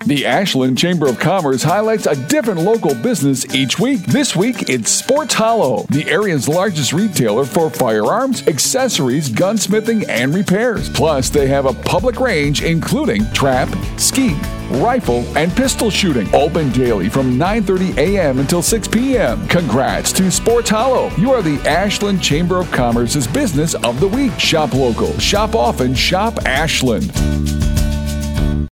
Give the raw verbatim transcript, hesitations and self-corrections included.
The Ashland Chamber of Commerce highlights a different local business each week. This week, it's Sports Hollow, the area's largest retailer for firearms, accessories, gunsmithing, and repairs. Plus, they have a public range including trap, skeet, rifle, and pistol shooting. Open daily from nine thirty a.m. until six p.m. Congrats to Sports Hollow. You are the Ashland Chamber of Commerce's Business of the Week. Shop local, shop often, shop Ashland.